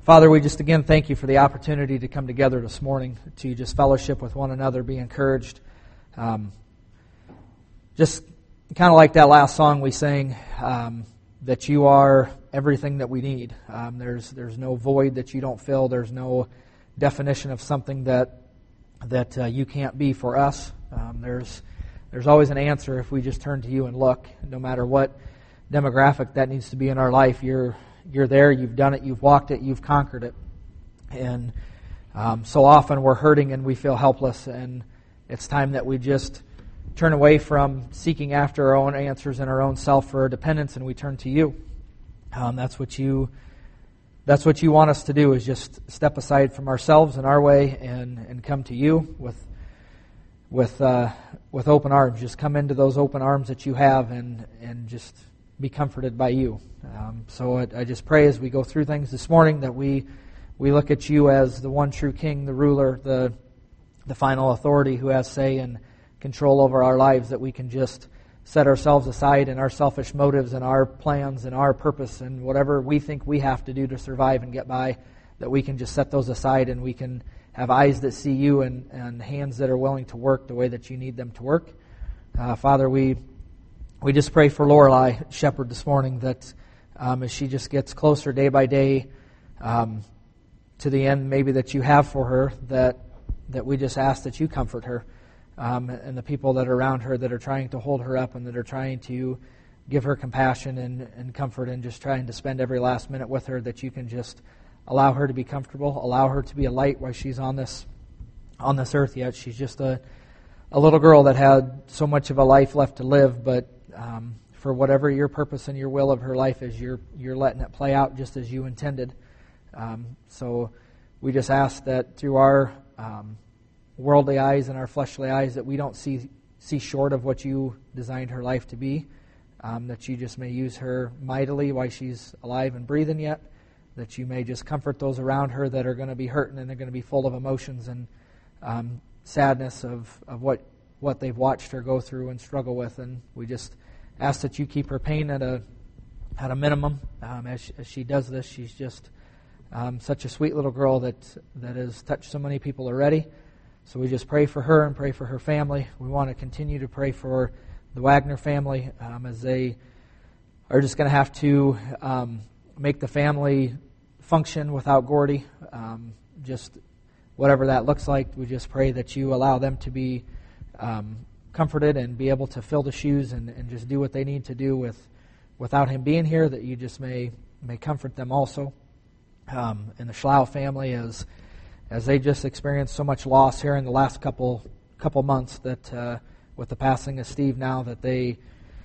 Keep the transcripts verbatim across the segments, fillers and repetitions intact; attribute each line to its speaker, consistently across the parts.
Speaker 1: Father, we just again thank you for the opportunity to come together this morning to just fellowship with one another, be encouraged. Um, just kind of like that last song we sang, um, that you are everything that we need. Um, there's there's no void that you don't fill. There's no definition of something that that uh, you can't be for us. Um, there's there's always an answer if we just turn to you and look. No matter what demographic that needs to be in our life, you're You're there, you've done it, you've walked it, you've conquered it. And um, so often we're hurting and we feel helpless, and it's time that we just turn away from seeking after our own answers and our own self for our dependence, and we turn to you. Um, that's what you that's what you want us to do, is just step aside from ourselves and our way and, and come to you with with uh, with open arms. Just come into those open arms that you have and, and just be comforted by you. Um, so I, I just pray as we go through things this morning that we we look at you as the one true King, the ruler, the the final authority who has say and control over our lives, that we can just set ourselves aside and our selfish motives and our plans and our purpose and whatever we think we have to do to survive and get by, that we can just set those aside and we can have eyes that see you and, and hands that are willing to work the way that you need them to work. Uh, Father, we We just pray for Lorelei Shepherd this morning, that um, as she just gets closer day by day um, to the end maybe that you have for her, that that we just ask that you comfort her um, and the people that are around her that are trying to hold her up and that are trying to give her compassion and, and comfort and just trying to spend every last minute with her, that you can just allow her to be comfortable, allow her to be a light while she's on this on this earth yet. She's just a, a little girl that had so much of a life left to live, but Um, for whatever your purpose and your will of her life is, you're you're letting it play out just as you intended. Um, so we just ask that through our um, worldly eyes and our fleshly eyes, that we don't see see short of what you designed her life to be. Um, that you just may use her mightily while she's alive and breathing yet. That you may just comfort those around her that are going to be hurting and they're going to be full of emotions and um, sadness of of what what they've watched her go through and struggle with. And we just ask that you keep her pain at a at a minimum um, as, she, as she does this. She's just um, such a sweet little girl that that has touched so many people already. So we just pray for her and pray for her family. We want to continue to pray for the Wagner family um, as they are just going to have to um, make the family function without Gordy. Um, just whatever that looks like, we just pray that you allow them to be Um, comforted and be able to fill the shoes and, and just do what they need to do with without him being here, that you just may may comfort them also. Um, and the Schlau family, as as they just experienced so much loss here in the last couple couple months, that uh, with the passing of Steve now, that they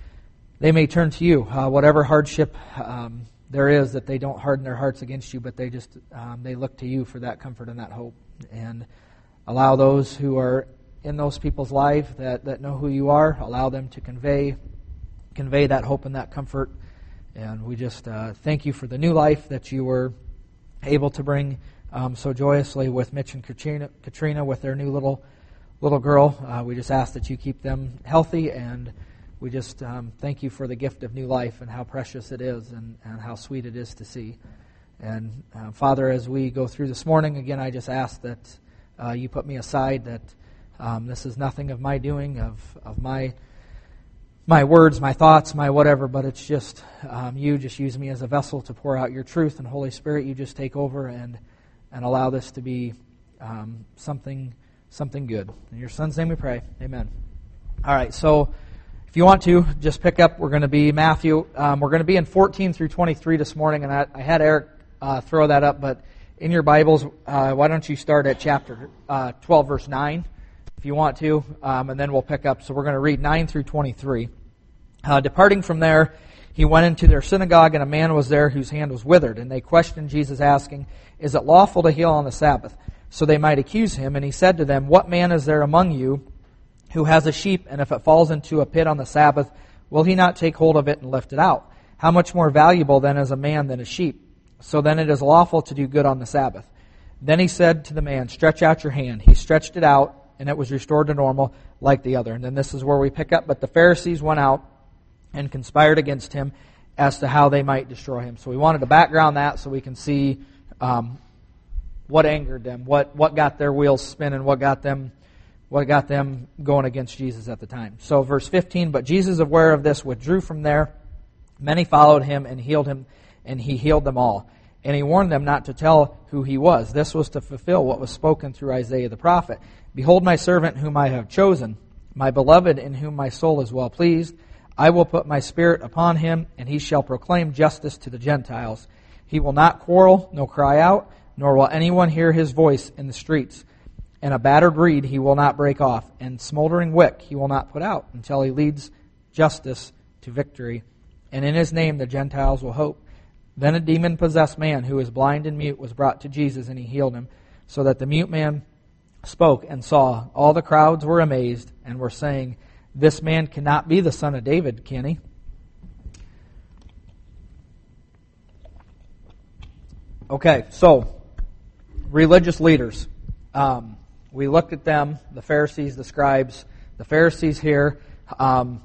Speaker 1: they may turn to you. Uh, whatever hardship um, there is, that they don't harden their hearts against you, but they just um, they look to you for that comfort and that hope. And allow those who are in those people's life that, that know who you are, allow them to convey convey that hope and that comfort. And we just uh, thank you for the new life that you were able to bring um, so joyously with Mitch and Katrina, Katrina with their new little little girl. Uh, we just ask that you keep them healthy, and we just um, thank you for the gift of new life and how precious it is and, and how sweet it is to see. And uh, Father, as we go through this morning, again, I just ask that uh, you put me aside, that Um, this is nothing of my doing, of, of my my words, my thoughts, my whatever, but it's just um, you just use me as a vessel to pour out your truth. And Holy Spirit, you just take over and and allow this to be um, something something good. In your Son's name we pray. Amen. All right, so if you want to, just pick up. We're going to be Matthew. Um, we're going to be in fourteen through twenty-three this morning, and I, I had Eric uh, throw that up, but in your Bibles, uh, why don't you start at chapter uh, twelve, verse nine? If you want to, um, and then we'll pick up. So we're going to read nine through twenty-three. Uh, departing from there, he went into their synagogue, and a man was there whose hand was withered. And they questioned Jesus, asking, "Is it lawful to heal on the Sabbath?" So they might accuse him. And he said to them, "What man is there among you who has a sheep, and if it falls into a pit on the Sabbath, will he not take hold of it and lift it out? How much more valuable then is a man than a sheep? So then it is lawful to do good on the Sabbath." Then he said to the man, "Stretch out your hand." He stretched it out, and it was restored to normal like the other. And then this is where we pick up. But the Pharisees went out and conspired against him as to how they might destroy him. So we wanted to background that so we can see um, what angered them, what what got their wheels spinning, what got them what got them going against Jesus at the time. So verse fifteen, but Jesus, aware of this, withdrew from there. Many followed him and healed him, and he healed them all. And he warned them not to tell who he was. This was to fulfill what was spoken through Isaiah the prophet. Behold my servant whom I have chosen, my beloved in whom my soul is well pleased. I will put my spirit upon him, and he shall proclaim justice to the Gentiles. He will not quarrel, nor cry out, nor will anyone hear his voice in the streets. And a battered reed he will not break off, and smoldering wick he will not put out, until he leads justice to victory. And in his name the Gentiles will hope. Then a demon-possessed man who was blind and mute was brought to Jesus, and he healed him, so that the mute man spoke and saw. All the crowds were amazed, and were saying, this man cannot be the son of David, can he? Okay, so religious leaders. Um, we looked at them, the Pharisees, the scribes, the Pharisees here. Um,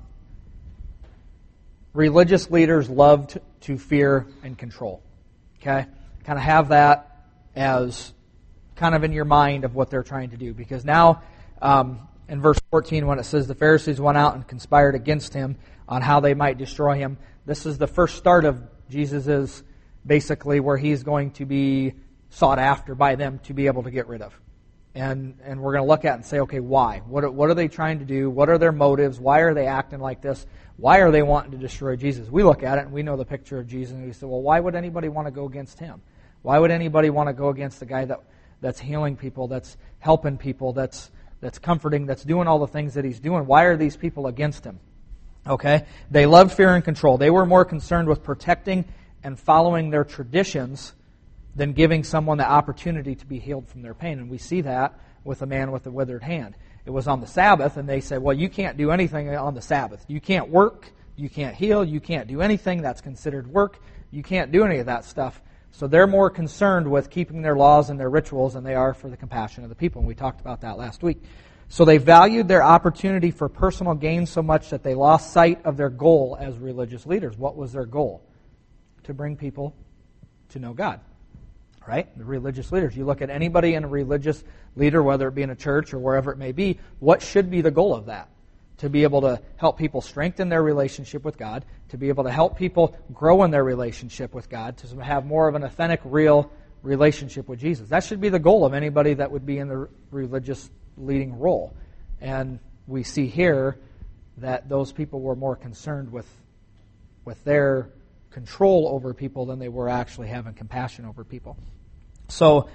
Speaker 1: religious leaders loved to fear and control. Okay? Kind of have that as kind of in your mind of what they're trying to do. Because now, um, in verse fourteen, when it says the Pharisees went out and conspired against him on how they might destroy him, this is the first start of Jesus' basically where he's going to be sought after by them to be able to get rid of. And and we're going to look at it and say, okay, why? What are, what are they trying to do? What are their motives? Why are they acting like this? Why are they wanting to destroy Jesus? We look at it and we know the picture of Jesus, and we say, well, why would anybody want to go against him? Why would anybody want to go against the guy that that's healing people, that's helping people, that's that's comforting, that's doing all the things that he's doing? Why are these people against him? Okay? They loved fear and control. They were more concerned with protecting and following their traditions than giving someone the opportunity to be healed from their pain. And we see that with a man with a withered hand. It was on the Sabbath, and they said, well, you can't do anything on the Sabbath. You can't work, you can't heal, you can't do anything. That's considered work. You can't do any of that stuff. So they're more concerned with keeping their laws and their rituals than they are for the compassion of the people. And we talked about that last week. So they valued their opportunity for personal gain so much that they lost sight of their goal as religious leaders. What was their goal? To bring people to know God. Right? The religious leaders. You look at anybody in a religious leader, whether it be in a church or wherever it may be, what should be the goal of that? To be able to help people strengthen their relationship with God, to be able to help people grow in their relationship with God, to have more of an authentic, real relationship with Jesus. That should be the goal of anybody that would be in the religious leading role. And we see here that those people were more concerned with, with their control over people than they were actually having compassion over people. So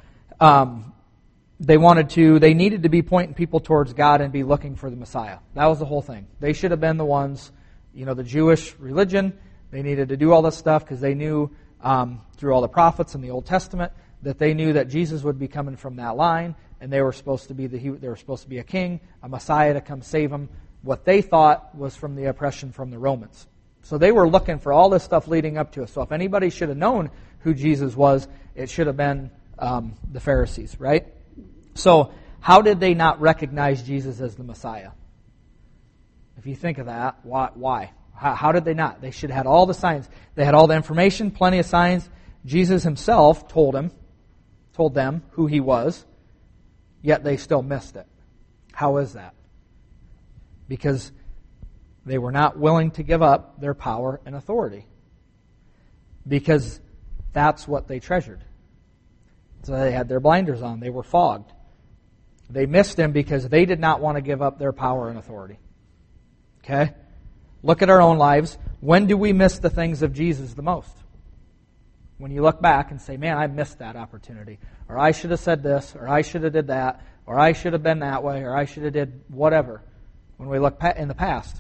Speaker 1: um, they wanted to, they needed to be pointing people towards God and be looking for the Messiah. That was the whole thing. They should have been the ones, you know, the Jewish religion. They needed to do all this stuff because they knew um, through all the prophets in the Old Testament that they knew that Jesus would be coming from that line, and they were supposed to be the they were supposed to be a king, a Messiah to come save them. What they thought was from the oppression from the Romans. So they were looking for all this stuff leading up to it. So if anybody should have known who Jesus was, it should have been um, the Pharisees, right? So how did they not recognize Jesus as the Messiah? If you think of that, why? why? How, how did they not? They should have had all the signs. They had all the information, plenty of signs. Jesus himself told him, told them who he was, yet they still missed it. How is that? Because they were not willing to give up their power and authority. Because that's what they treasured. So they had their blinders on. They were fogged. They missed him because they did not want to give up their power and authority. Okay? Look at our own lives. When do we miss the things of Jesus the most? When you look back and say, man, I missed that opportunity. Or I should have said this. Or I should have did that. Or I should have been that way. Or I should have did whatever. When we look in the past.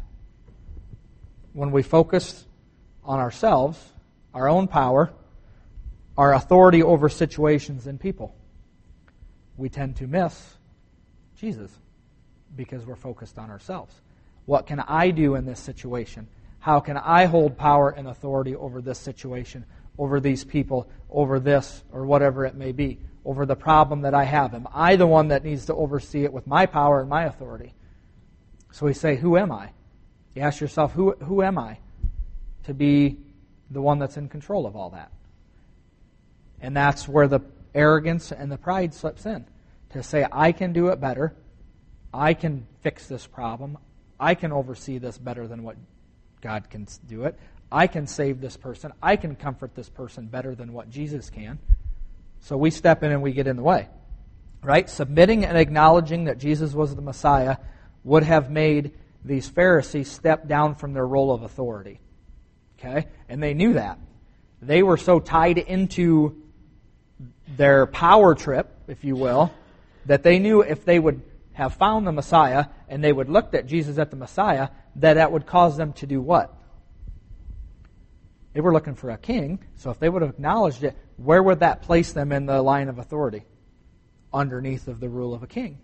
Speaker 1: When we focus on ourselves, our own power, our authority over situations and people, we tend to miss Jesus because we're focused on ourselves. What can I do in this situation? How can I hold power and authority over this situation, over these people, over this, or whatever it may be, over the problem that I have? Am I the one that needs to oversee it with my power and my authority? So we say, who am I? You ask yourself, who, who am I to be the one that's in control of all that? And that's where the arrogance and the pride slips in. To say, I can do it better. I can fix this problem. I can oversee this better than what God can do it. I can save this person. I can comfort this person better than what Jesus can. So we step in and we get in the way. Right? Submitting and acknowledging that Jesus was the Messiah would have made these Pharisees step down from their role of authority. Okay? And they knew that. They were so tied into their power trip, if you will, that they knew if they would have found the Messiah and they would look at Jesus at the Messiah, that that would cause them to do what? They were looking for a king, so if they would have acknowledged it, where would that place them in the line of authority? Underneath of the rule of a king.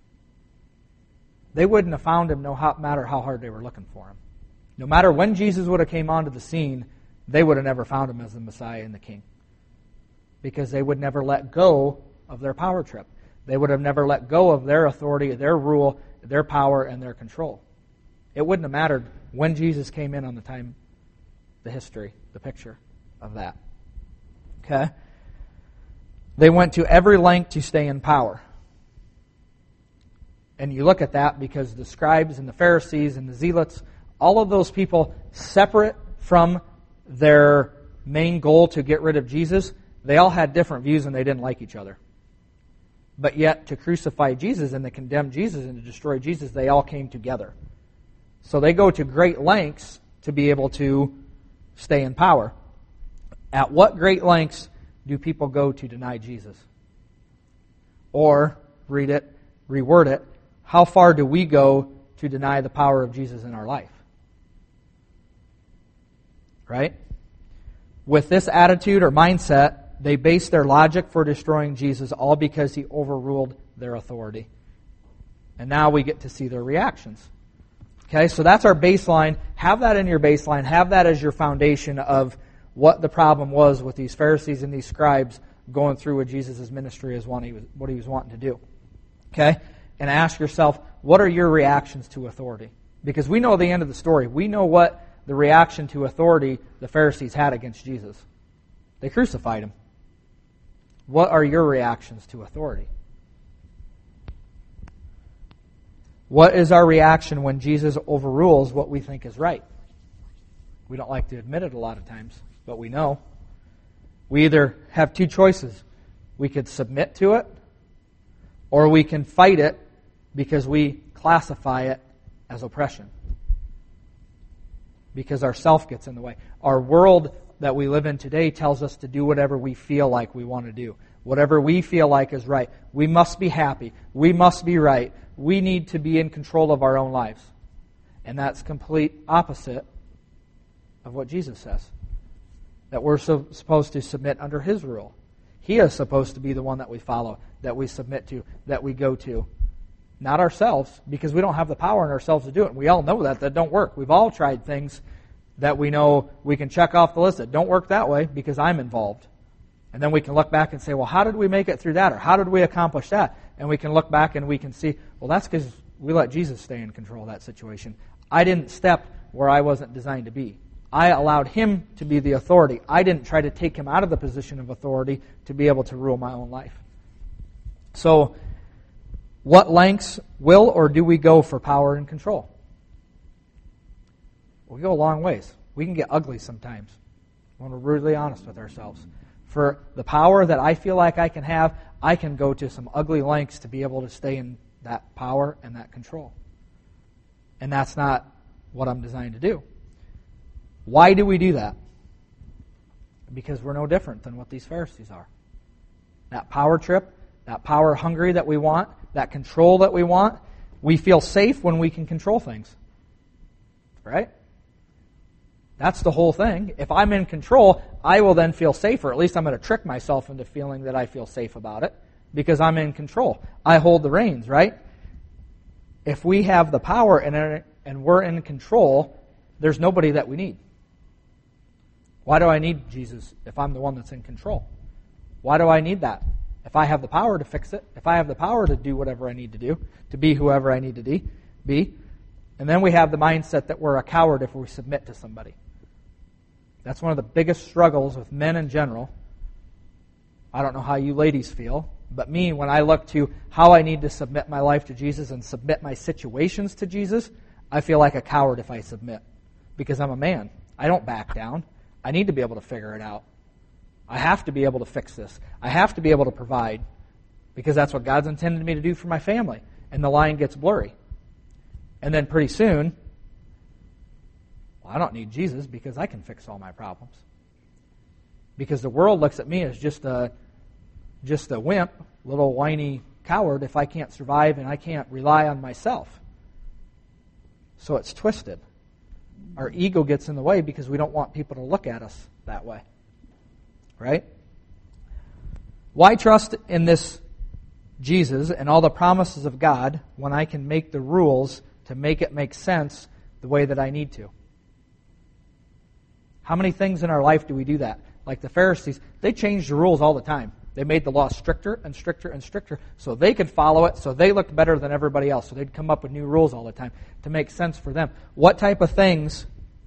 Speaker 1: They wouldn't have found him no matter how hard they were looking for him. No matter when Jesus would have came onto the scene, they would have never found him as the Messiah and the king. Because they would never let go of their power trip. They would have never let go of their authority, their rule, their power, and their control. It wouldn't have mattered when Jesus came in on the time, the history, the picture of that. Okay? They went to every length to stay in power. And you look at that because the scribes and the Pharisees and the zealots, all of those people separate from their main goal to get rid of Jesus, they all had different views and they didn't like each other. But yet, to crucify Jesus and to condemn Jesus and to destroy Jesus, they all came together. So they go to great lengths to be able to stay in power. At what great lengths do people go to deny Jesus? Or, read it, reword it, how far do we go to deny the power of Jesus in our life? Right? With this attitude or mindset, they base their logic for destroying Jesus all because he overruled their authority. And now we get to see their reactions. Okay, so that's our baseline. Have that in your baseline. Have that as your foundation of what the problem was with these Pharisees and these scribes going through with Jesus' ministry as what he was, what he was wanting to do. Okay? And ask yourself, what are your reactions to authority? Because we know the end of the story. We know what the reaction to authority the Pharisees had against Jesus. They crucified him. What are your reactions to authority? What is our reaction when Jesus overrules what we think is right? We don't like to admit it a lot of times, but we know. We either have two choices. We could submit to it, or we can fight it because we classify it as oppression. Because our self gets in the way. Our world that we live in today tells us to do whatever we feel like we want to do. Whatever we feel like is right. We must be happy. We must be right. We need to be in control of our own lives. And that's complete opposite of what Jesus says. That we're so supposed to submit under his rule. He is supposed to be the one that we follow, that we submit to, that we go to. Not ourselves, because we don't have the power in ourselves to do it. We all know that. That don't work. We've all tried things that we know we can check off the list that don't work that way because I'm involved. And then we can look back and say, well, how did we make it through that? Or how did we accomplish that? And we can look back and we can see, well, that's because we let Jesus stay in control of that situation. I didn't step where I wasn't designed to be. I allowed him to be the authority. I didn't try to take him out of the position of authority to be able to rule my own life. So, what lengths will or do we go for power and control? We go a long ways. We can get ugly sometimes when we're brutally honest with ourselves. For the power that I feel like I can have, I can go to some ugly lengths to be able to stay in that power and that control. And that's not what I'm designed to do. Why do we do that? Because we're no different than what these Pharisees are. That power trip, that power hungry that we want, that control that we want, we feel safe when we can control things. Right? That's the whole thing. If I'm in control, I will then feel safer. At least I'm going to trick myself into feeling that I feel safe about it because I'm in control. I hold the reins, right? If we have the power and, and we're in control, there's nobody that we need. Why do I need Jesus if I'm the one that's in control? Why do I need that? If I have the power to fix it, if I have the power to do whatever I need to do, to be whoever I need to be, and then we have the mindset that we're a coward if we submit to somebody. That's one of the biggest struggles with men in general, I don't know how you ladies feel, but me, when I look to how I need to submit my life to Jesus and submit my situations to Jesus, I feel like a coward if I submit, because I'm a man. I don't back down. I need to be able to figure it out. I have to be able to fix this. I have to be able to provide, because that's what God's intended me to do for my family. And the line gets blurry. And then pretty soon, well, I don't need Jesus because I can fix all my problems. Because the world looks at me as just a just a wimp, little whiny coward if I can't survive and I can't rely on myself. So it's twisted. Our ego gets in the way because we don't want people to look at us that way. Right? Why trust in this Jesus and all the promises of God when I can make the rules to make it make sense the way that I need to? How many things in our life do we do that? Like the Pharisees, they changed the rules all the time. They made the law stricter and stricter and stricter so they could follow it, so they looked better than everybody else. So they'd come up with new rules all the time to make sense for them. What type of things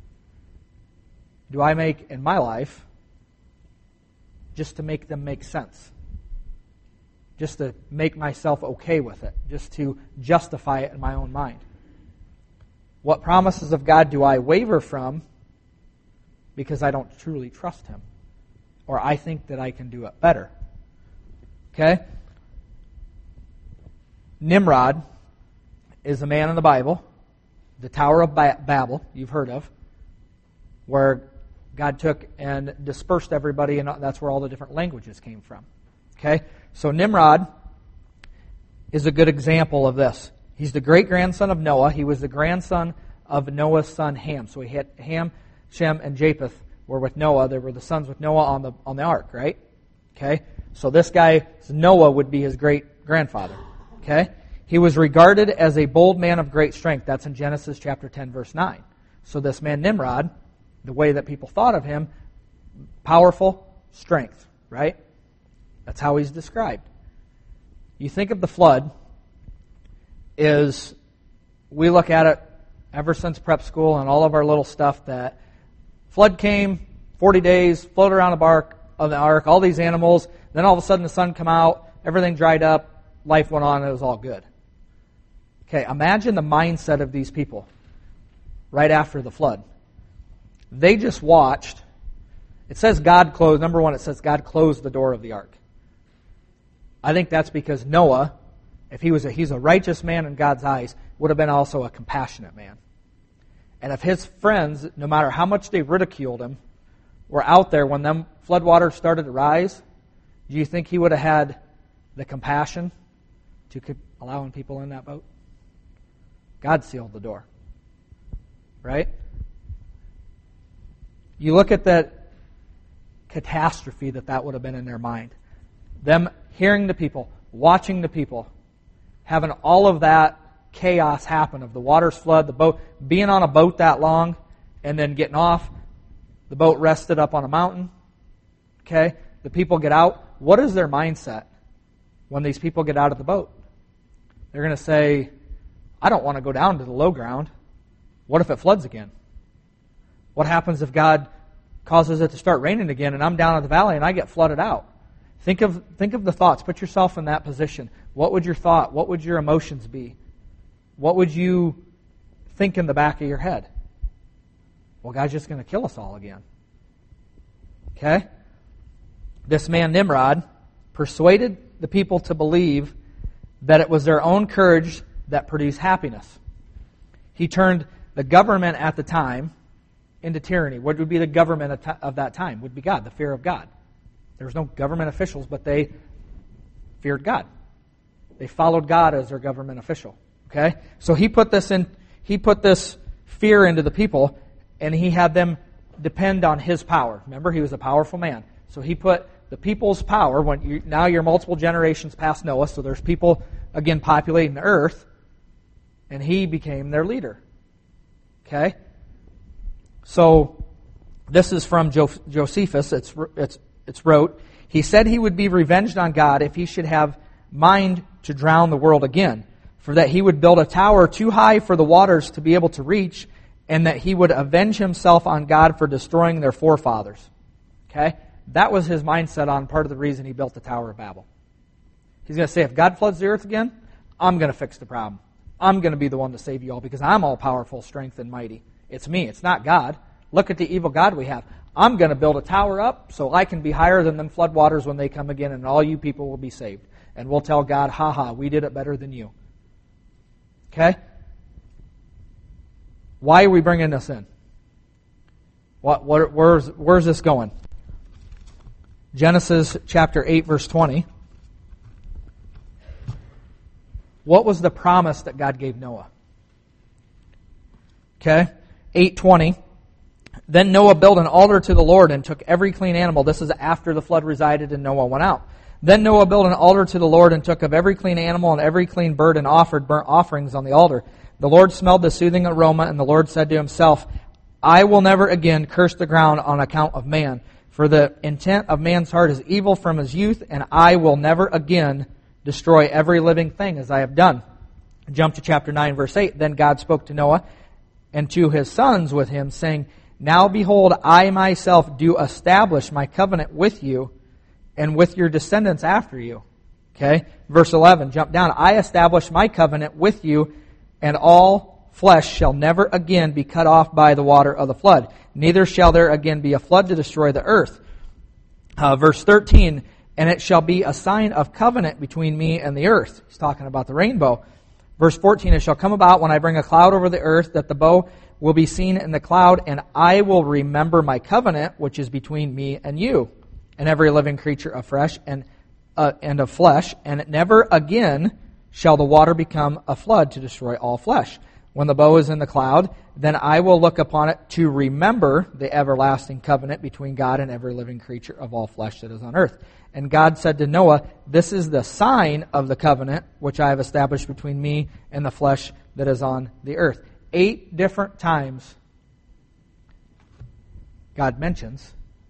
Speaker 1: do I make in my life just to make them make sense? Just to make myself okay with it. Just to justify it in my own mind. What promises of God do I waver from because I don't truly trust Him? Or I think that I can do it better. Okay? Nimrod is a man in the Bible, the Tower of Babel, you've heard of, where God took and dispersed everybody, and that's where all the different languages came from. Okay? So Nimrod is a good example of this. He's the great-grandson of Noah. He was the grandson of Noah's son Ham. So he had Ham, Shem, and Japheth were with Noah. They were the sons with Noah on the on the ark, right? Okay? So this guy, Noah, would be his great-grandfather. Okay? He was regarded as a bold man of great strength. That's in Genesis chapter ten, verse nine. So this man Nimrod, the way that people thought of him, powerful, strength, right? That's how he's described. You think of the flood, is we look at it ever since prep school and all of our little stuff that flood came, forty days, floated around the bark of the ark, all these animals, then all of a sudden the sun come out, everything dried up, life went on, and it was all good. Okay, imagine the mindset of these people right after the flood. They just watched. It says God closed, number one, it says God closed the door of the ark. I think that's because Noah, if he was a, he's a righteous man in God's eyes, would have been also a compassionate man. And if his friends, no matter how much they ridiculed him, were out there when them floodwaters started to rise, do you think he would have had the compassion to keep allowing people in that boat? God sealed the door. Right? You look at that catastrophe that that would have been in their mind. Them hearing the people, watching the people, having all of that chaos happen of the waters flood, the boat, being on a boat that long, and then getting off. The boat rested up on a mountain. Okay? The people get out. What is their mindset when these people get out of the boat? They're going to say, I don't want to go down to the low ground. What if it floods again? What happens if God causes it to start raining again and I'm down in the valley and I get flooded out? Think of think of the thoughts. Put yourself in that position. What would your thought, what would your emotions be? What would you think in the back of your head? Well, God's just going to kill us all again. Okay? This man Nimrod persuaded the people to believe that it was their own courage that produced happiness. He turned the government at the time into tyranny. What would be the government of that time? Would be God, the fear of God. There was no government officials, but they feared God. They followed God as their government official. Okay? So he put this in he put this fear into the people, and he had them depend on his power. Remember, he was a powerful man. So he put the people's power, when you, now you're multiple generations past Noah, so there's people, again, populating the earth, and he became their leader. Okay? So, this is from jo- Josephus, it's, it's, it's wrote, he said he would be revenged on God if he should have mind to drown the world again, for that he would build a tower too high for the waters to be able to reach, and that he would avenge himself on God for destroying their forefathers. Okay? that was his mindset on part of the reason he built the Tower of Babel. He's going to say, if God floods the earth again, I'm going to fix the problem. I'm going to be the one to save you all because I'm all-powerful, strength, and mighty. It's me. It's not God. Look at the evil God we have. I'm going to build a tower up so I can be higher than them floodwaters when they come again, and all you people will be saved. And we'll tell God, ha ha, we did it better than you. Okay? Why are we bringing this in? What, what, where's, where's this going? Genesis chapter eight, verse twenty. What was the promise that God gave Noah? Okay? eight twenty. Then Noah built an altar to the Lord and took every clean animal. This is after the flood resided and Noah went out. Then Noah built an altar to the Lord and took of every clean animal and every clean bird and offered burnt offerings on the altar. The Lord smelled the soothing aroma, and the Lord said to himself, I will never again curse the ground on account of man, for the intent of man's heart is evil from his youth, and I will never again destroy every living thing as I have done. Jump to chapter nine, verse eight. Then God spoke to Noah and to his sons with him, saying, Now behold, I myself do establish my covenant with you and with your descendants after you. Okay? Verse eleven, jump down. I establish my covenant with you, and all flesh shall never again be cut off by the water of the flood. Neither shall there again be a flood to destroy the earth. Uh, verse thirteen, and it shall be a sign of covenant between me and the earth. He's talking about the rainbow. Verse fourteen, it shall come about when I bring a cloud over the earth that the bow will be seen in the cloud, and I will remember my covenant, which is between me and you, and every living creature of flesh and uh, and of flesh, and never again shall the water become a flood to destroy all flesh. When the bow is in the cloud, then I will look upon it to remember the everlasting covenant between God and every living creature of all flesh that is on earth. And God said to Noah, This is the sign of the covenant which I have established between me and the flesh that is on the earth. Eight different times God mentions,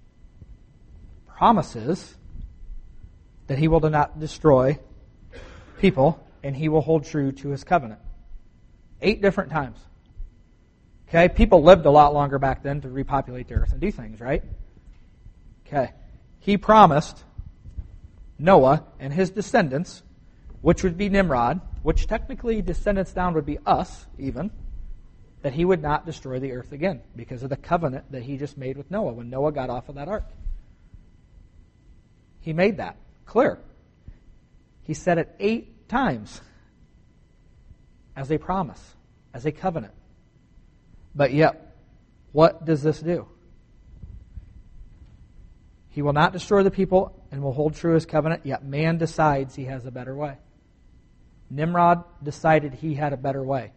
Speaker 1: promises that He will not destroy people and He will hold true to His covenant. Eight different times. Okay, people lived a lot longer back then to repopulate the earth and do things, right? Okay. He promised Noah and his descendants, which would be Nimrod, which technically descendants down would be us even, that he would not destroy the earth again because of the covenant that he just made with Noah when Noah got off of that ark. He made that clear. He said it eight times as a promise, as a covenant. But yet, what does this do? He will not destroy the people and will hold true his covenant, yet man decides he has a better way. Nimrod decided he had a better way.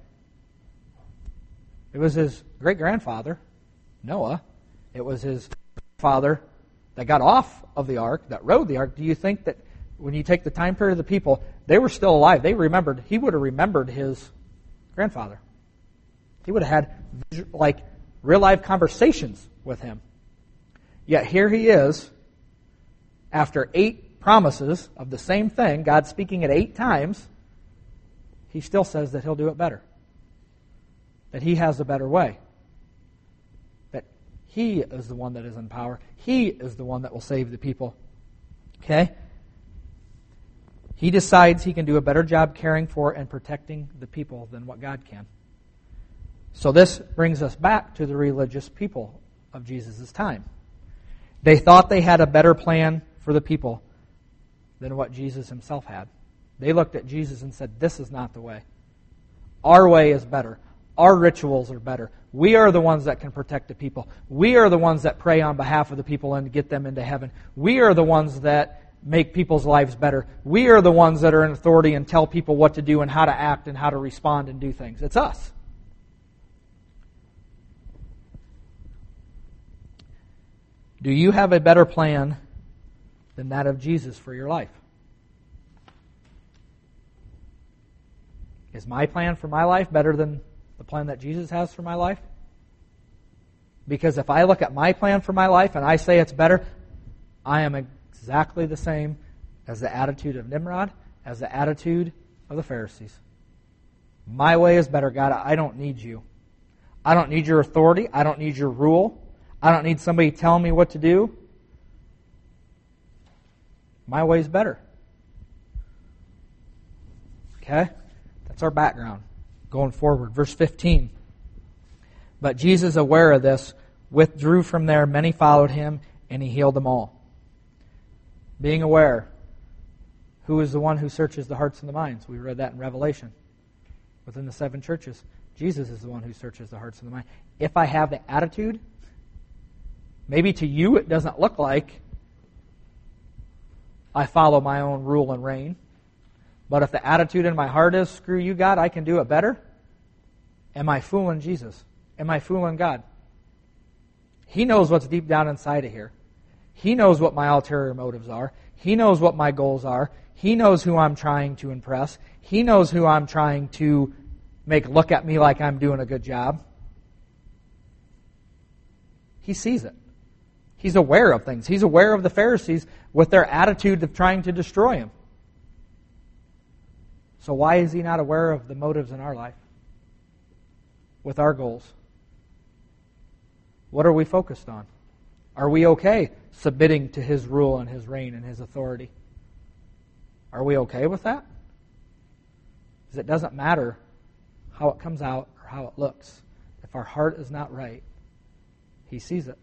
Speaker 1: It was his great-grandfather, Noah. It was his father that got off of the ark, that rode the ark. Do you think that when you take the time period of the people, they were still alive? They remembered, he would have remembered his grandfather. He would have had like real-life conversations with him. Yet here he is, after eight promises of the same thing, God speaking it eight times, he still says that he'll do it better. That he has a better way. That he is the one that is in power. He is the one that will save the people. Okay? He decides he can do a better job caring for and protecting the people than what God can. So this brings us back to the religious people of Jesus' time. They thought they had a better plan for the people than what Jesus himself had. They looked at Jesus and said, this is not the way. Our way is better. Our rituals are better. We are the ones that can protect the people. We are the ones that pray on behalf of the people and get them into heaven. We are the ones that make people's lives better. We are the ones that are in authority and tell people what to do and how to act and how to respond and do things. It's us. Do you have a better plan than that of Jesus for your life? Is my plan for my life better than the plan that Jesus has for my life? Because if I look at my plan for my life and I say it's better, I am exactly the same as the attitude of Nimrod, as the attitude of the Pharisees. My way is better, God. I don't need you. I don't need your authority. I don't need your rule. I don't need somebody telling me what to do. My way's better. Okay? That's our background going forward. Verse fifteen. But Jesus, aware of this, withdrew from there. Many followed him, and he healed them all. Being aware. Who is the one who searches the hearts and the minds? We read that in Revelation. Within the seven churches, Jesus is the one who searches the hearts and the mind. If I have the attitude, maybe to you it doesn't look like I follow my own rule and reign. But if the attitude in my heart is, screw you, God, I can do it better, am I fooling Jesus? Am I fooling God? He knows what's deep down inside of here. He knows what my ulterior motives are. He knows what my goals are. He knows who I'm trying to impress. He knows who I'm trying to make look at me like I'm doing a good job. He sees it. He's aware of things. He's aware of the Pharisees with their attitude of trying to destroy him. So why is he not aware of the motives in our life? With our goals? What are we focused on? Are we okay submitting to his rule and his reign and his authority? Are we okay with that? Because it doesn't matter how it comes out or how it looks. If our heart is not right, he sees it.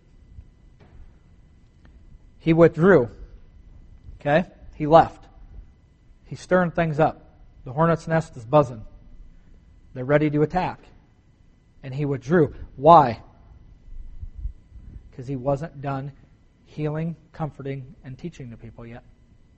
Speaker 1: He withdrew. Okay? He left. He's stirring things up. The hornet's nest is buzzing. They're ready to attack. And he withdrew. Why? Because he wasn't done healing, comforting, and teaching the people yet.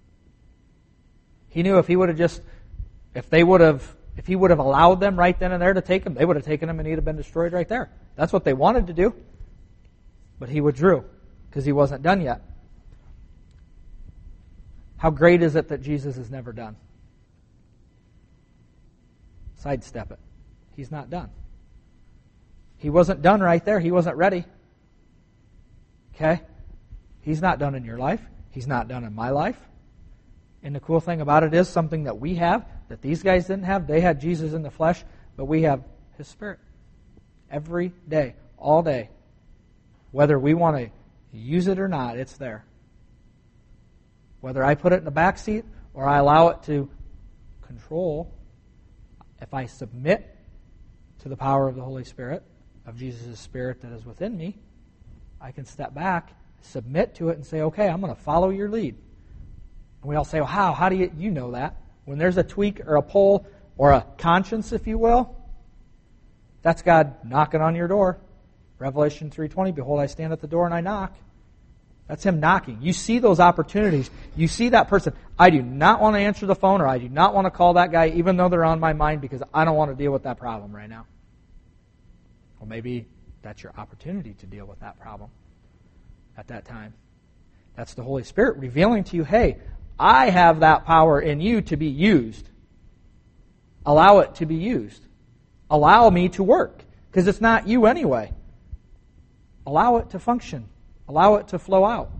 Speaker 1: He knew if he would have just, if they would have, if he would have allowed them right then and there to take him, they would have taken him and he'd have been destroyed right there. That's what they wanted to do. But he withdrew because he wasn't done yet. How great is it that Jesus is never done? Sidestep it. He's not done. He wasn't done right there. He wasn't ready. Okay? He's not done in your life. He's not done in my life. And the cool thing about it is something that we have that these guys didn't have. They had Jesus in the flesh, but we have his Spirit. Every day, all day. Whether we want to use it or not, it's there. Whether I put it in the back seat or I allow it to control, if I submit to the power of the Holy Spirit, of Jesus' Spirit that is within me, I can step back, submit to it, and say, okay, I'm going to follow your lead. And we all say, well, how? How do you, you know that? When there's a tweak or a pull or a conscience, if you will, that's God knocking on your door. Revelation three twenty, behold, I stand at the door and I knock. That's him knocking. You see those opportunities. You see that person. I do not want to answer the phone or I do not want to call that guy even though they're on my mind because I don't want to deal with that problem right now. Well, maybe that's your opportunity to deal with that problem at that time. That's the Holy Spirit revealing to you, hey, I have that power in you to be used. Allow it to be used. Allow me to work because it's not you anyway. Allow it to function. Allow it to flow out.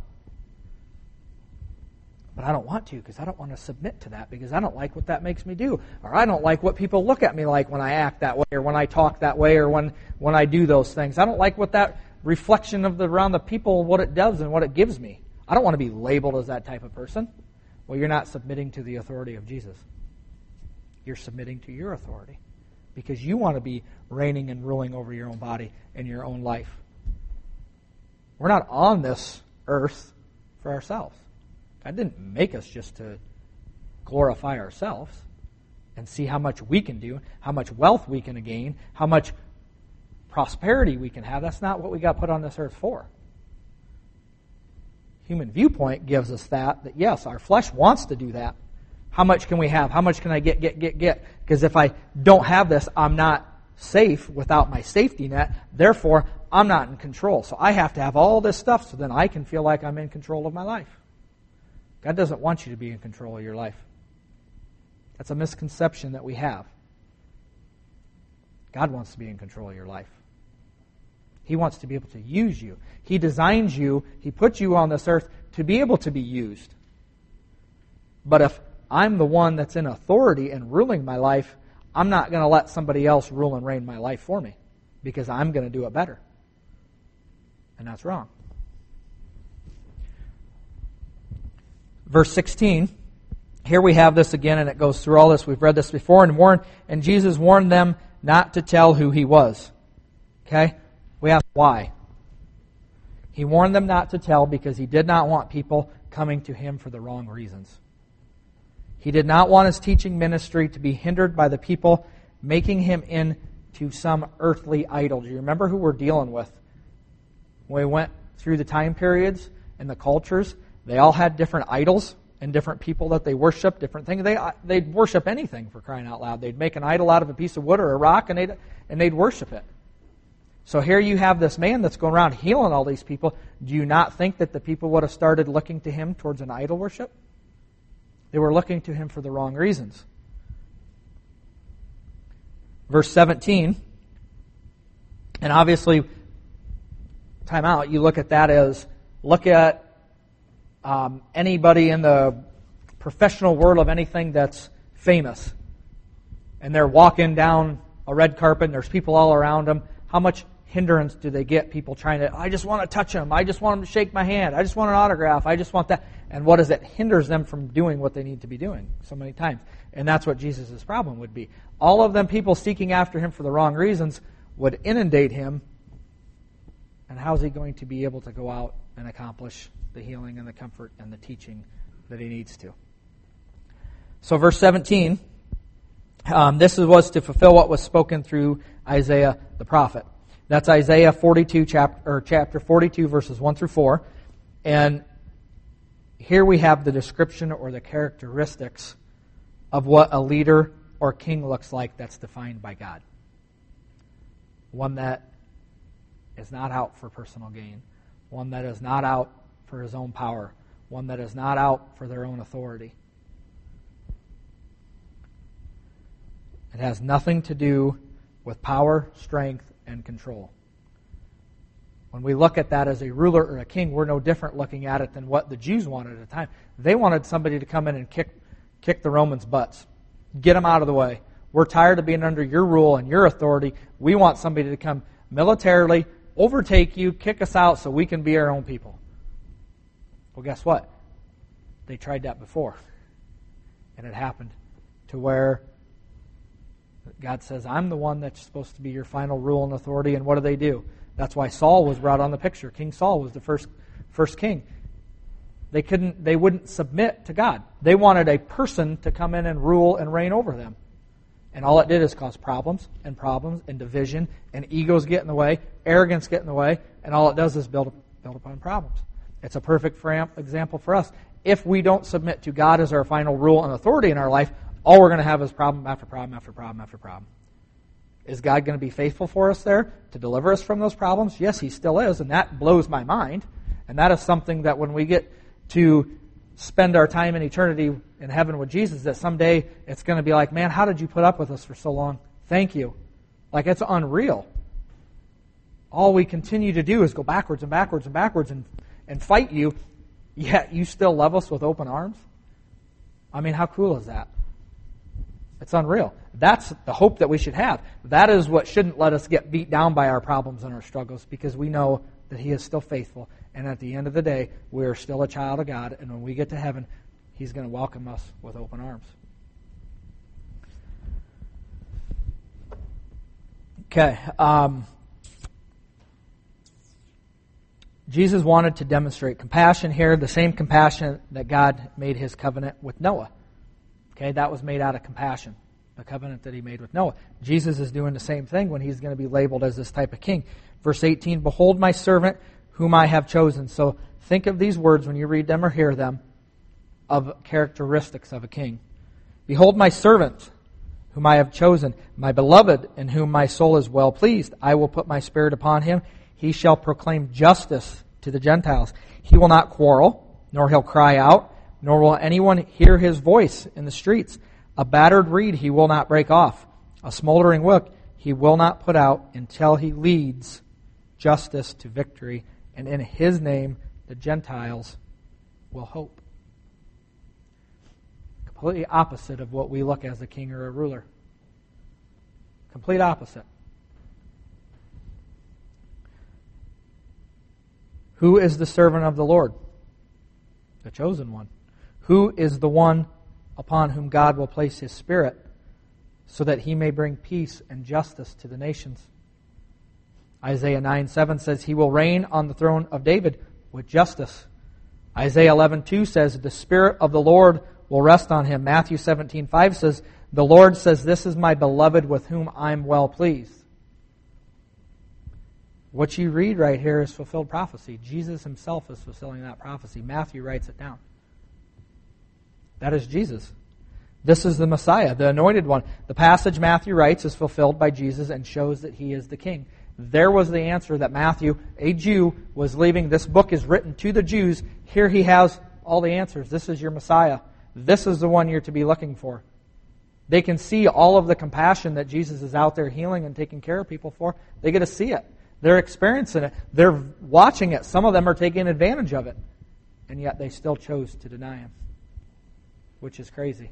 Speaker 1: But I don't want to because I don't want to submit to that because I don't like what that makes me do. Or I don't like what people look at me like when I act that way or when I talk that way or when, when I do those things. I don't like what that reflection of the around the people, what it does and what it gives me. I don't want to be labeled as that type of person. Well, you're not submitting to the authority of Jesus. You're submitting to your authority because you want to be reigning and ruling over your own body and your own life. We're not on this earth for ourselves. God didn't make us just to glorify ourselves and see how much we can do, how much wealth we can gain, how much prosperity we can have. That's not what we got put on this earth for. Human viewpoint gives us that, that yes, our flesh wants to do that. How much can we have? How much can I get, get, get, get? Because if I don't have this, I'm not safe without my safety net. Therefore, I'm not in control. So I have to have all this stuff so then I can feel like I'm in control of my life. God doesn't want you to be in control of your life. That's a misconception that we have. God wants to be in control of your life. He wants to be able to use you. He designs you, He put you on this earth to be able to be used. But if I'm the one that's in authority and ruling my life, I'm not going to let somebody else rule and reign my life for me because I'm going to do it better. And that's wrong. Verse sixteen, here we have this again, and it goes through all this. We've read this before, and warned, and Jesus warned them not to tell who he was. Okay? We ask why. He warned them not to tell because he did not want people coming to him for the wrong reasons. He did not want his teaching ministry to be hindered by the people making him into some earthly idol. Do you remember who we're dealing with? When we went through the time periods and the cultures, they all had different idols and different people that they worshiped, different things. They, they'd worship anything, for crying out loud. They'd make an idol out of a piece of wood or a rock, and they'd, and they'd worship it. So here you have this man that's going around healing all these people. Do you not think that the people would have started looking to him towards an idol worship? They were looking to him for the wrong reasons. Verse seventeen, and obviously, time out, you look at that as, look at um, anybody in the professional world of anything that's famous. And they're walking down a red carpet and there's people all around them. How much hindrance do they get? People trying to, I just want to touch them. I just want them to shake my hand. I just want an autograph. I just want that. And what is it? Hinders them from doing what they need to be doing so many times. And that's what Jesus' problem would be. All of them people seeking after him for the wrong reasons would inundate him. And how is he going to be able to go out and accomplish the healing and the comfort and the teaching that he needs to? So verse seventeen, um, this was to fulfill what was spoken through Isaiah the prophet. That's Isaiah forty-two, chapter, or chapter forty-two, verses one through four. And here we have the description or the characteristics of what a leader or king looks like that's defined by God. One that is not out for personal gain. One that is not out for his own power. One that is not out for their own authority. It has nothing to do with power, strength, and control. When we look at that as a ruler or a king, we're no different looking at it than what the Jews wanted at the time. They wanted somebody to come in and kick, kick the Romans' butts. Get them out of the way. We're tired of being under your rule and your authority. We want somebody to come militarily, overtake you, kick us out so we can be our own people. Well, guess what? They tried that before. And it happened to where God says, I'm the one that's supposed to be your final rule and authority. And what do they do? That's why Saul was brought on the picture. King Saul was the first first king. They couldn't they wouldn't submit to God. They wanted a person to come in and rule and reign over them. And all it did is cause problems and problems and division, and egos get in the way, arrogance get in the way, and all it does is build build upon problems. It's a perfect example for us. If we don't submit to God as our final rule and authority in our life, all we're going to have is problem after problem after problem after problem. Is God going to be faithful for us there to deliver us from those problems? Yes, He still is, and that blows my mind. And that is something that when we get to spend our time in eternity in heaven with Jesus, that someday it's going to be like, man, how did you put up with us for so long? Thank you. Like, it's unreal. All we continue to do is go backwards and backwards and backwards and, and fight you, yet you still love us with open arms? I mean, how cool is that? It's unreal. That's the hope that we should have. That is what shouldn't let us get beat down by our problems and our struggles, because we know that He is still faithful. And at the end of the day, we are still a child of God. And when we get to heaven, He's going to welcome us with open arms. Okay. Um, Jesus wanted to demonstrate compassion here, the same compassion that God made His covenant with Noah. Okay, that was made out of compassion, the covenant that He made with Noah. Jesus is doing the same thing when He's going to be labeled as this type of king. Verse eighteen, behold my servant whom I have chosen. So think of these words when you read them or hear them of characteristics of a king. Behold my servant whom I have chosen, my beloved in whom my soul is well pleased. I will put my spirit upon him. He shall proclaim justice to the Gentiles. He will not quarrel, nor he'll cry out, nor will anyone hear his voice in the streets. A battered reed he will not break off. A smoldering wick he will not put out until he leads justice to victory. And in his name the Gentiles will hope. Completely opposite of what we look as a king or a ruler. Complete opposite. Who is the servant of the Lord? The chosen one. Who is the one upon whom God will place His Spirit, so that He may bring peace and justice to the nations? Isaiah nine seven says, He will reign on the throne of David with justice. Isaiah eleven two says, the Spirit of the Lord will rest on Him. Matthew seventeen five says, the Lord says, this is my beloved with whom I'm well pleased. What you read right here is fulfilled prophecy. Jesus Himself is fulfilling that prophecy. Matthew writes it down. That is Jesus. This is the Messiah, the anointed one. The passage Matthew writes is fulfilled by Jesus and shows that He is the King. There was the answer that Matthew, a Jew, was leaving. This book is written to the Jews. Here he has all the answers. This is your Messiah. This is the one you're to be looking for. They can see all of the compassion that Jesus is out there healing and taking care of people for. They get to see it. They're experiencing it. They're watching it. Some of them are taking advantage of it. And yet they still chose to deny Him, which is crazy.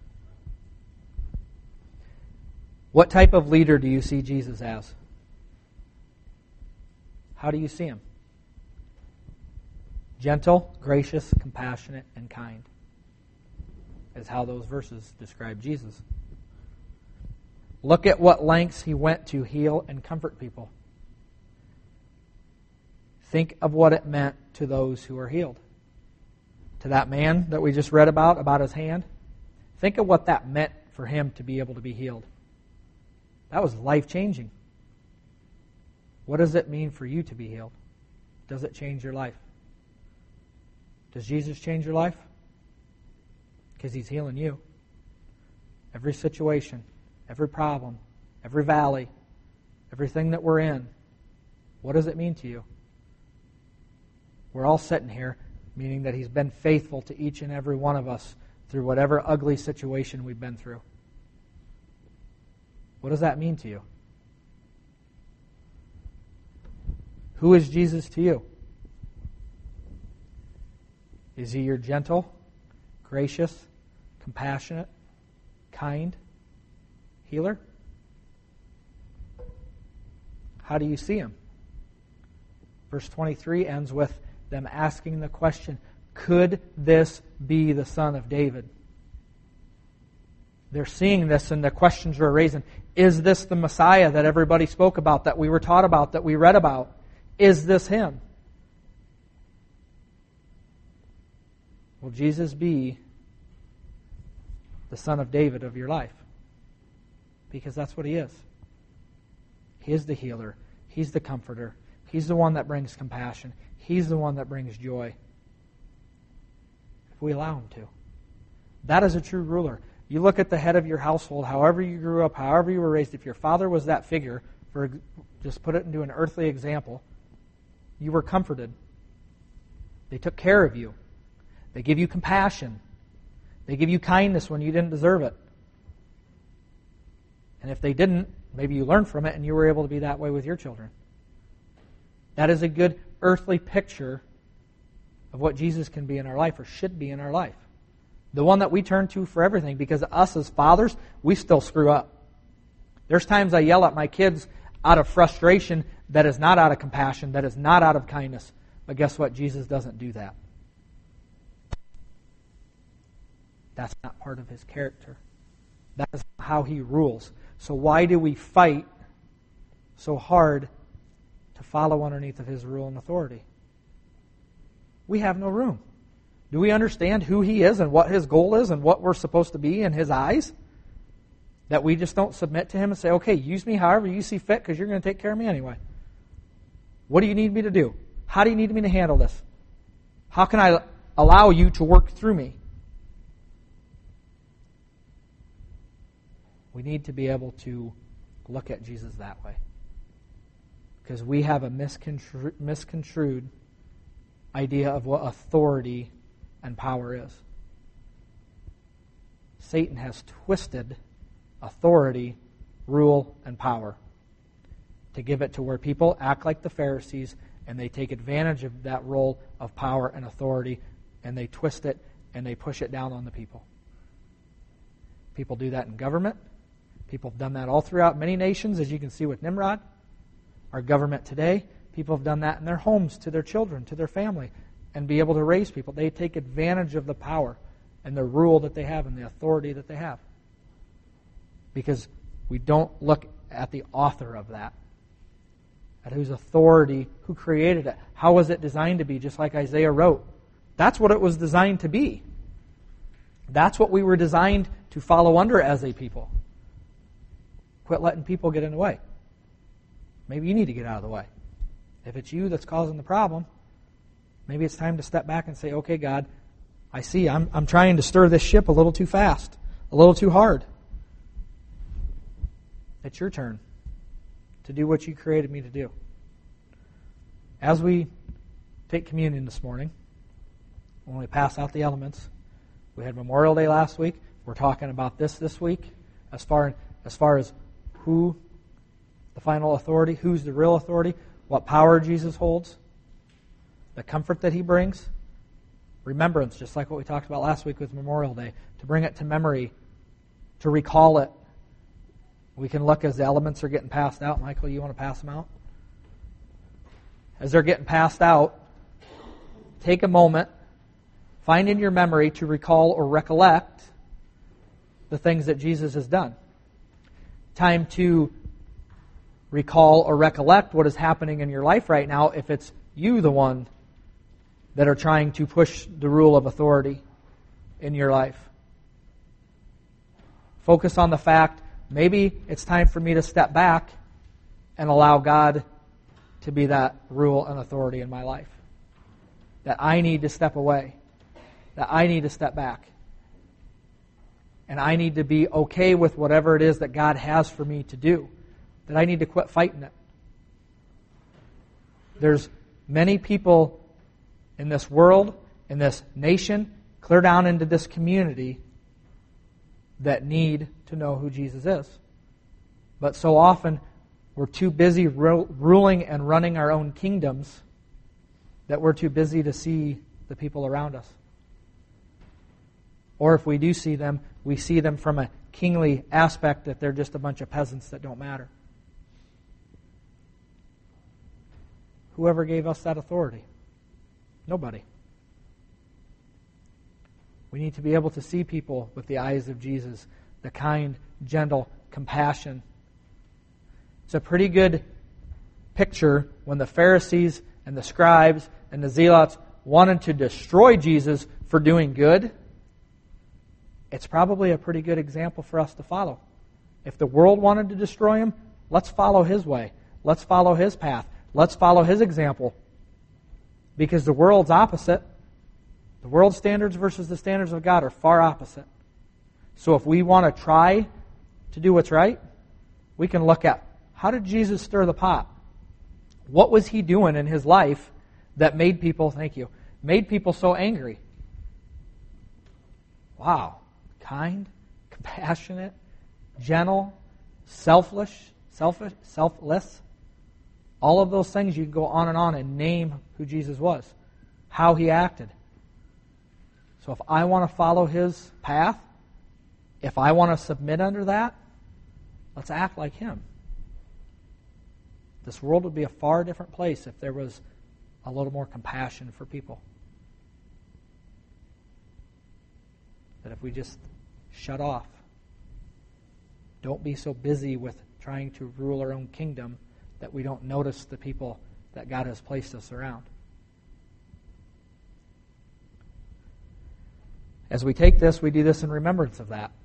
Speaker 1: What type of leader do you see Jesus as? How do you see Him? Gentle, gracious, compassionate, and kind is how those verses describe Jesus. Look at what lengths He went to heal and comfort people. Think of what it meant to those who were healed. To that man that we just read about, about his hand. Think of what that meant for him to be able to be healed. That was life-changing. What does it mean for you to be healed? Does it change your life? Does Jesus change your life? Because He's healing you. Every situation, every problem, every valley, everything that we're in, what does it mean to you? We're all sitting here, meaning that He's been faithful to each and every one of us through whatever ugly situation we've been through. What does that mean to you? Who is Jesus to you? Is He your gentle, gracious, compassionate, kind healer? How do you see Him? Verse twenty-three ends with them asking the question, could this be the Son of David? They're seeing this and the questions are raising. Is this the Messiah that everybody spoke about, that we were taught about, that we read about? Is this Him? Will Jesus be the Son of David of your life? Because that's what He is. He is the healer. He's the comforter. He's the one that brings compassion. He's the one that brings joy. If we allow Him to. That is a true ruler. You look at the head of your household, however you grew up, however you were raised, if your father was that figure, for just put it into an earthly example, you were comforted. They took care of you. They give you compassion. They give you kindness when you didn't deserve it. And if they didn't, maybe you learned from it and you were able to be that way with your children. That is a good earthly picture of what Jesus can be in our life, or should be in our life. The one that we turn to for everything, because us as fathers, we still screw up. There's times I yell at my kids out of frustration that is not out of compassion, that is not out of kindness. But guess what? Jesus doesn't do that. That's not part of His character. That is how He rules. So why do we fight so hard to follow underneath of His rule and authority? We have no room. Do we understand who He is and what His goal is and what we're supposed to be in His eyes? That we just don't submit to Him and say, okay, use me however you see fit because you're going to take care of me anyway. What do you need me to do? How do you need me to handle this? How can I allow you to work through me? We need to be able to look at Jesus that way. Because we have a miscontru- misconstrued idea of what authority and power is. Satan has twisted authority, rule, and power to give it to where people act like the Pharisees and they take advantage of that role of power and authority and they twist it and they push it down on the people. People do that in government. People have done that all throughout many nations, as you can see with Nimrod. Our government today, people have done that in their homes, to their children, to their family, and be able to raise people. They take advantage of the power. and the rule that they have and the authority that they have. Because we don't look at the author of that, at whose authority, who created it, how was it designed to be, just like Isaiah wrote. That's what it was designed to be. That's what we were designed to follow under as a people. Quit letting people get in the way. Maybe you need to get out of the way. If it's you that's causing the problem, maybe it's time to step back and say, okay, God, I see I'm, I'm trying to stir this ship a little too fast, a little too hard. It's your turn to do what you created me to do. As we take communion this morning, when we pass out the elements, we had Memorial Day last week. We're talking about this this week as far, as far as who the final authority, who's the real authority, what power Jesus holds, the comfort that he brings, remembrance, just like what we talked about last week with Memorial Day, to bring it to memory, to recall it. We can look as the elements are getting passed out. Michael, you want to pass them out? As they're getting passed out, take a moment, find in your memory to recall or recollect the things that Jesus has done. Time to recall or recollect what is happening in your life right now if it's you the one that are trying to push the rule of authority in your life. Focus on the fact, maybe it's time for me to step back and allow God to be that rule and authority in my life. That I need to step away. That I need to step back. And I need to be okay with whatever it is that God has for me to do. That I need to quit fighting it. There's many people in this world, in this nation, clear down into this community that need to know who Jesus is. But so often, we're too busy ru- ruling and running our own kingdoms that we're too busy to see the people around us. Or if we do see them, we see them from a kingly aspect that they're just a bunch of peasants that don't matter. Whoever gave us that authority? Nobody. We need to be able to see people with the eyes of Jesus, the kind, gentle compassion. It's a pretty good picture when the Pharisees and the scribes and the zealots wanted to destroy Jesus for doing good. It's probably a pretty good example for us to follow. If the world wanted to destroy him, let's follow his way. Let's follow his path. Let's follow his example. Because the world's opposite. The world's standards versus the standards of God are far opposite. So if we want to try to do what's right, we can look at, how did Jesus stir the pot? What was he doing in his life that made people, thank you, made people so angry? Wow. Kind, compassionate, gentle, selfish, selfish, selfless. All of those things, you can go on and on and name who Jesus was, how he acted. So if I want to follow his path, if I want to submit under that, let's act like him. This world would be a far different place if there was a little more compassion for people. That if we just shut off, don't be so busy with trying to rule our own kingdom that we don't notice the people that God has placed us around. As we take this, we do this in remembrance of that.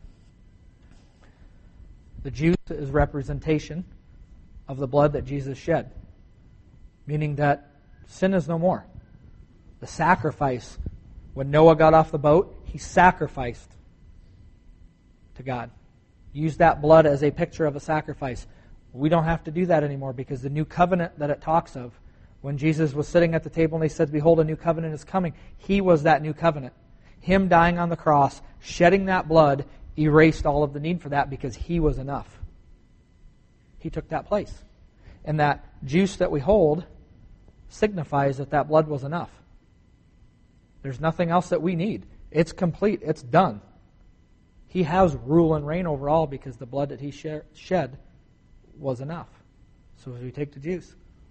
Speaker 1: The juice is representation of the blood that Jesus shed, meaning that sin is no more. The sacrifice, when Noah got off the boat, he sacrificed to God. Used that blood as a picture of a sacrifice. We don't have to do that anymore because the new covenant that it talks of, when Jesus was sitting at the table and they said, behold, a new covenant is coming, he was that new covenant. Him dying on the cross, shedding that blood, erased all of the need for that because he was enough. He took that place. And that juice that we hold signifies that that blood was enough. There's nothing else that we need. It's complete. It's done. He has rule and reign over all because the blood that he shed was enough. So as we take the juice,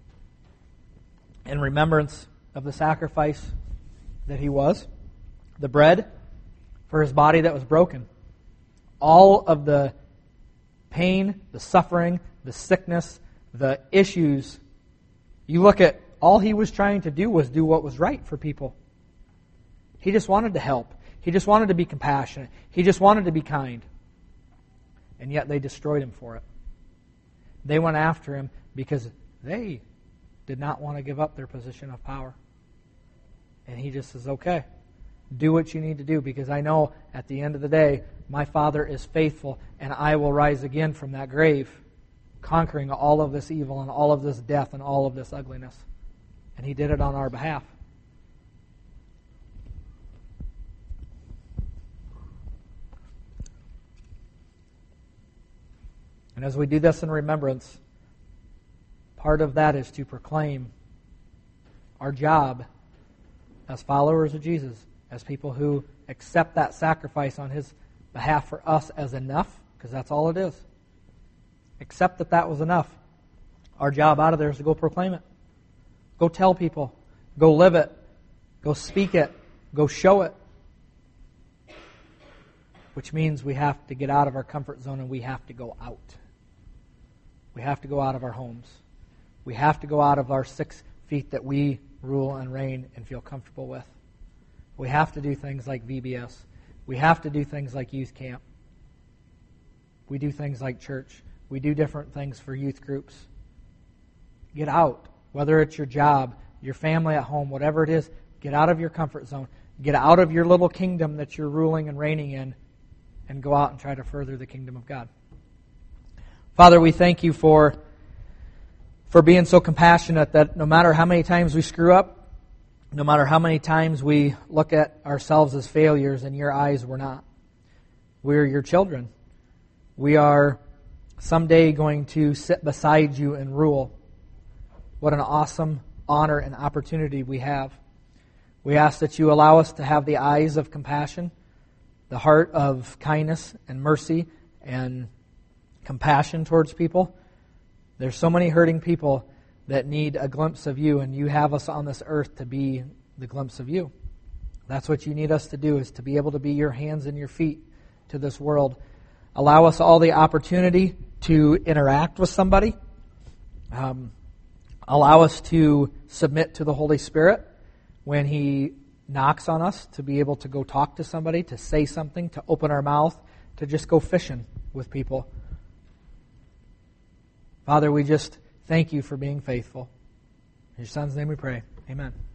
Speaker 1: in remembrance of the sacrifice that he was, the bread, for His body that was broken. All of the pain, the suffering, the sickness, the issues. You look at, all He was trying to do was do what was right for people. He just wanted to help. He just wanted to be compassionate. He just wanted to be kind. And yet they destroyed Him for it. They went after Him because they did not want to give up their position of power. And He just says, okay, do what you need to do, because I know at the end of the day, my Father is faithful, and I will rise again from that grave, conquering all of this evil and all of this death and all of this ugliness. And He did it on our behalf. And as we do this in remembrance, part of that is to proclaim our job as followers of Jesus, as people who accept that sacrifice on His behalf for us as enough, because that's all it is. Accept that that was enough. Our job out of there is to go proclaim it. Go tell people. Go live it. Go speak it. Go show it. Which means we have to get out of our comfort zone and we have to go out. We have to go out of our homes. We have to go out of our six feet that we rule and reign and feel comfortable with. We have to do things like V B S. We have to do things like youth camp. We do things like church. We do different things for youth groups. Get out. Whether it's your job, your family at home, whatever it is, get out of your comfort zone. Get out of your little kingdom that you're ruling and reigning in, and go out and try to further the kingdom of God. Father, we thank You for, for being so compassionate that no matter how many times we screw up, no matter how many times we look at ourselves as failures, in Your eyes we're not. We're Your children. We are someday going to sit beside You and rule. What an awesome honor and opportunity we have. We ask that You allow us to have the eyes of compassion, the heart of kindness and mercy and compassion towards people. There's so many hurting people that need a glimpse of You, and You have us on this earth to be the glimpse of You. That's what You need us to do, is to be able to be Your hands and Your feet to this world. Allow us all the opportunity to interact with somebody. Um, allow us to submit to the Holy Spirit when He knocks on us, to be able to go talk to somebody, to say something, to open our mouth, to just go fishing with people. Father, we just thank You for being faithful. In Your Son's name we pray. Amen.